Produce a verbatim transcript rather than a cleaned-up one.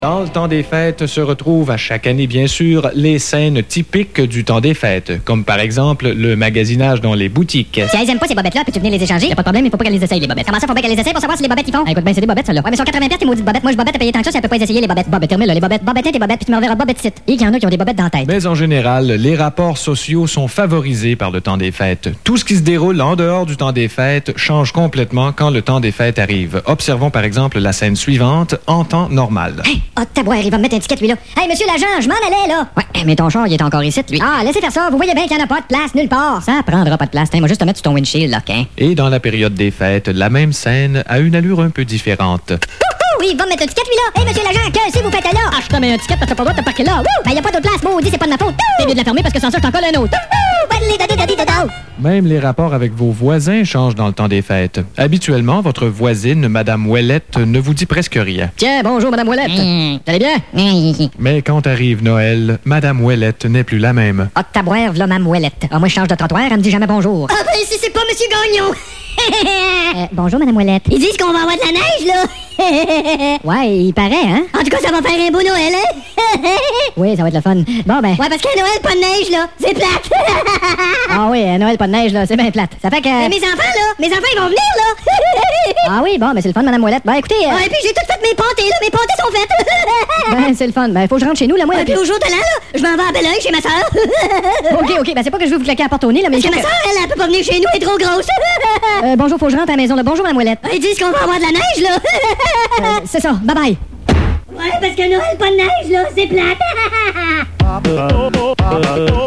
Dans le temps des fêtes se retrouvent à chaque année, bien sûr, les scènes typiques du temps des fêtes, comme par exemple le magasinage dans les boutiques. Si elles aiment pas ces bobettes-là, peux-tu venir les échanger? Y'a pas de problème, il faut pas qu'elles les essayent, les bobettes. Comment ça, faut pas qu'elles les essayent pour savoir si les bobettes ils font? Ah, écoute, ben c'est des bobettes, celles-là. Ouais, mais sont quatre-vingts piastres, tes maudites bobettes. Moi, je bobette à payer tant que ça, si elle peut pas les essayer, les bobettes. Bobette, termine, là, les bobettes. Bobette, tes bobettes, puis tu me reverras bobette site. Et qu'il y en a qui ont des bobettes dans la tête. Mais en général, les rapports sociaux sont favorisés par le temps des fêtes. Tout ce qui se déroule en dehors du temps des fêtes change complètement quand le temps des fêtes arrive. Observons par exemple la scène suivante en temps normal. Hey, oh, tabouère, il va me mettre un ticket, lui, là. Hey, monsieur l'agent, je m'en allais, là. Ouais, mais ton char, il est encore ici, lui. Ah, laissez faire ça. Vous voyez bien qu'il n'y en a pas de place nulle part. Ça prendra pas de place. Tiens, moi, juste te mettre sur ton windshield, là, qu'un. Et dans la période des fêtes, la même scène a une allure un peu différente. Oui, il va me mettre un ticket, lui, là. Hey, monsieur l'agent, que si vous faites là? Ah, je te mets un ticket parce que t'as pas le droit de te parquer là. Wouh! Ben, y a pas d'autre place, maudit, c'est pas de ma faute. T'es mieux de la fermer parce que sans ça, je t'en colle un autre. Même les rapports avec vos voisins changent dans le temps des fêtes. Habituellement, votre voisine, Madame Ouellette, ne vous dit presque rien. Tiens, bonjour, Madame Ouellette. Mmh. T'allez bien? Mmh. Mais quand arrive Noël, Madame Ouellette n'est plus la même. Ah, tabouère, v'là Mme Ouellette. Ah, moi, je change de trottoir, elle me dit jamais bonjour. Ah, ben, si c'est pas Monsieur Gagnon. euh, bonjour, Madame Ouellette. Ils disent qu'on va avoir de la neige, là. Ouais, il paraît, hein? En tout cas, ça va faire un beau Noël, hein? Oui, ça va être le fun. Bon, ben. Ouais, parce qu'à Noël, pas de neige, là. C'est plate. Ah oui, à Noël, pas de neige, là. C'est bien plate. Ça fait que. Mais mes enfants, là. Mes enfants, ils vont venir, là. Ah oui, bon, ben, c'est le fun, Madame Ouellette. Ben, écoutez. Euh... Ouais, puis j'ai tout fait mes pâtés, là. Mes pâtés sont faites. Ben, c'est le fun. Ben, faut que je rentre chez nous, là, moi. Et puis au jour de l'an, là, je m'en vais à Belleuil chez ma soeur. OK, OK. Ben, c'est pas que je veux vous claquer à la porte au nez, là, mais. Parce que ma soeur, elle, elle peut pas venir chez nous, elle est trop grosse. euh, bonjour, faut que je rentre à la maison, là. Bonjour, Madame Ouellette. Ils disent qu'on va avoir de la neige, là. euh, c'est ça. Bye bye. Ouais, parce que Noël, pas de neige, là. C'est plate.